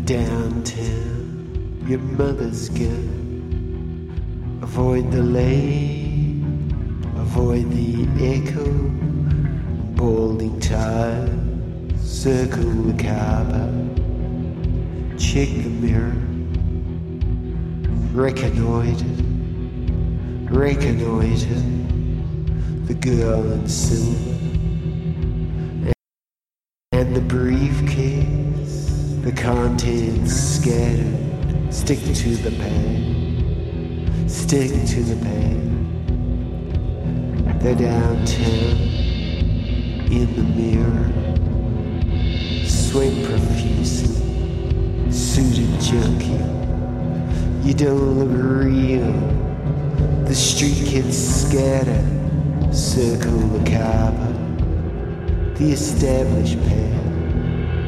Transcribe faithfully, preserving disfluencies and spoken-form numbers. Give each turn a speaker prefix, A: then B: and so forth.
A: downtown, your mother's gun. Avoid the lane, avoid the echo. Balding tire, circle the Kaaba. Check the mirror, reconnoiter, reconnoiter. The girl in silver and the briefcase, the contents scattered. Stick to the pad, stick to the pad. They're downtown in the mirror, sweat profusely, suited junkie. You don't look real. The street kids scatter, circle the Kaaba. The established path,